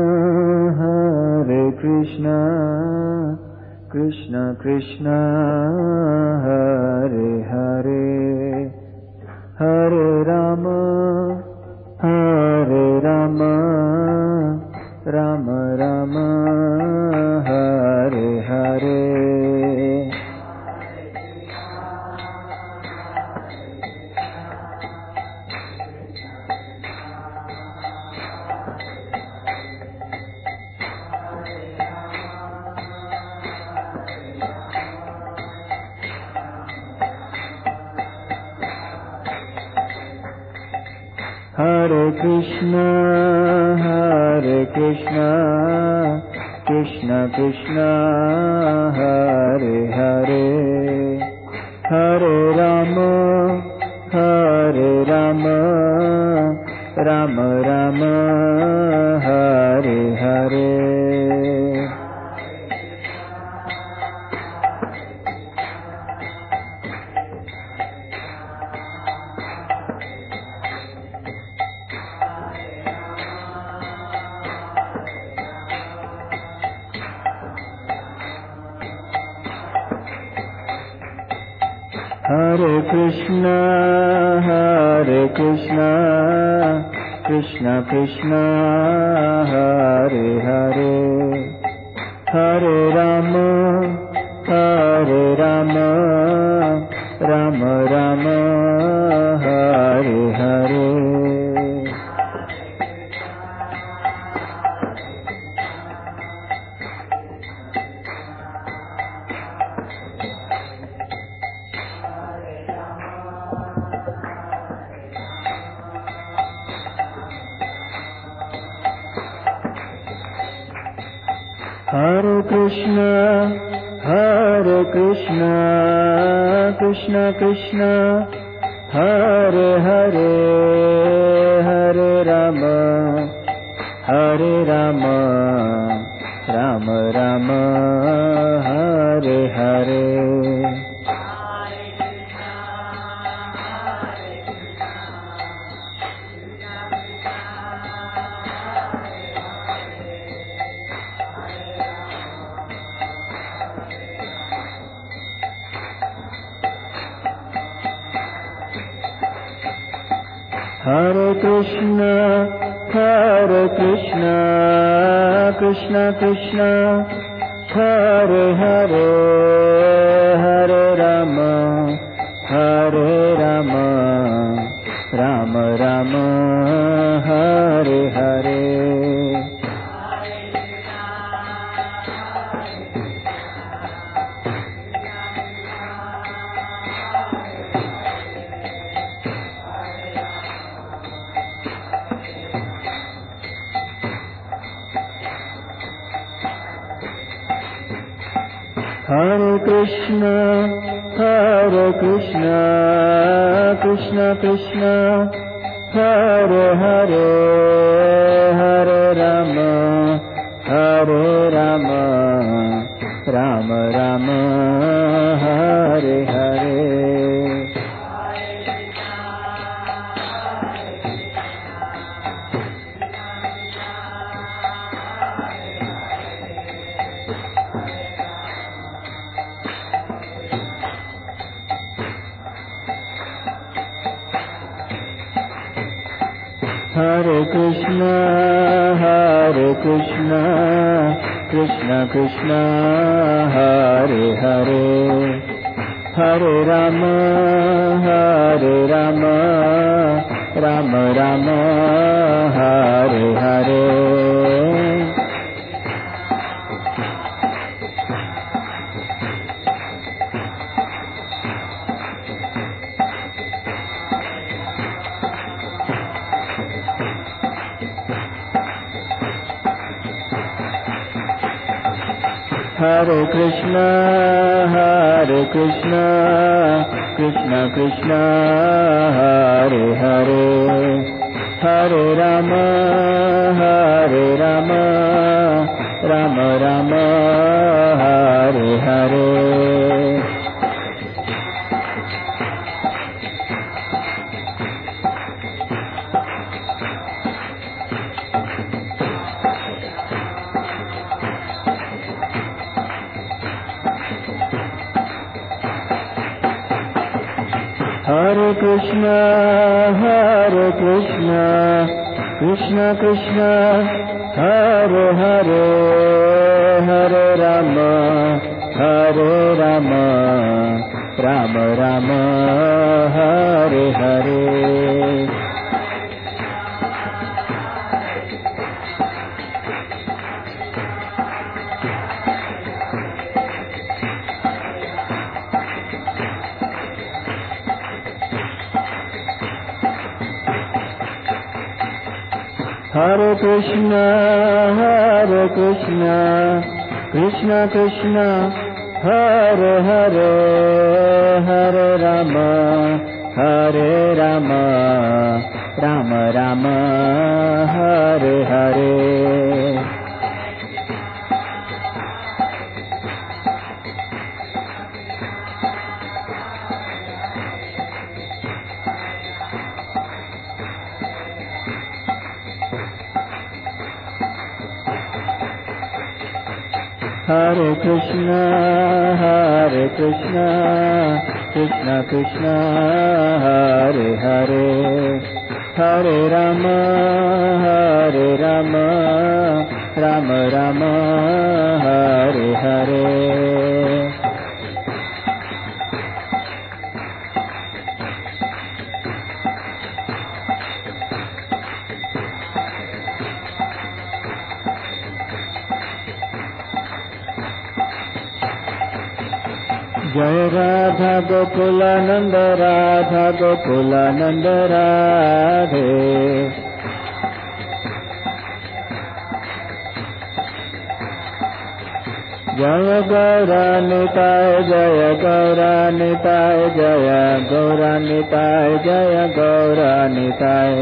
Hare Krishna, Krishna Krishna, Hare Hare, Hare Rama, Hare Rama, Rama Rama, Hare Hare. Hare Krishna, Krishna Krishna, Hare Hare, Hare Rama, Rama Rama, Hare Hare. Hare Krishna, Krishna Krishna, Hare Hare, Hare Rama, Rama Rama, Hare Hare. Hare Krishna, Krishna Krishna, Hare Hare, Hare Rama, Rama Rama, Hare Hare. Hare Krishna, Krishna Krishna, Hare Hare, Hare Rama, Rama Rama, Hare Hare. Hare Krishna, Krishna Krishna, Hare Hare, Hare Rama, Rama Rama, Hare Hare. Hare Krishna, Krishna Krishna, Hare Hare, Hare Rama, Rama Rama, Hare Hare. Hare Krishna, Krishna Krishna, Hare Hare, Hare Rama, Rama Rama, Hare Hare. Hare Krishna, Krishna Krishna, Hare Hare, Hare Rama, Rama Rama, Hare Hare. Hare Krishna, Krishna Krishna, Hare Hare, Hare Rama, Rama Rama, Hare Hare. Hare Krishna, Krishna Krishna, Hare Hare, Hare Rama, Rama Rama, Hare Hare. Jai Radha Gokulananda Radha Gokulananda Radhe. Jaya Gauranitai, Jaya Gauranitai, Jaya Gauranitai, Jaya Gauranitai.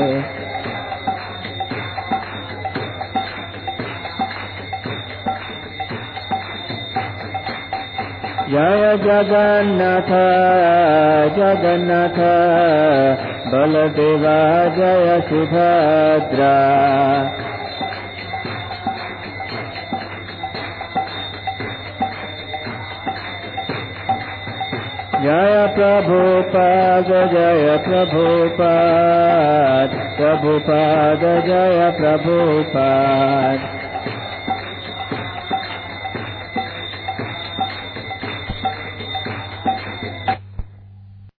Jaya Jagannatha, Jagannatha, Baladeva, Jaya Subhadra. Jaya Prabhupada, Jaya Prabhupada, Prabhupada, Jaya Prabhupada.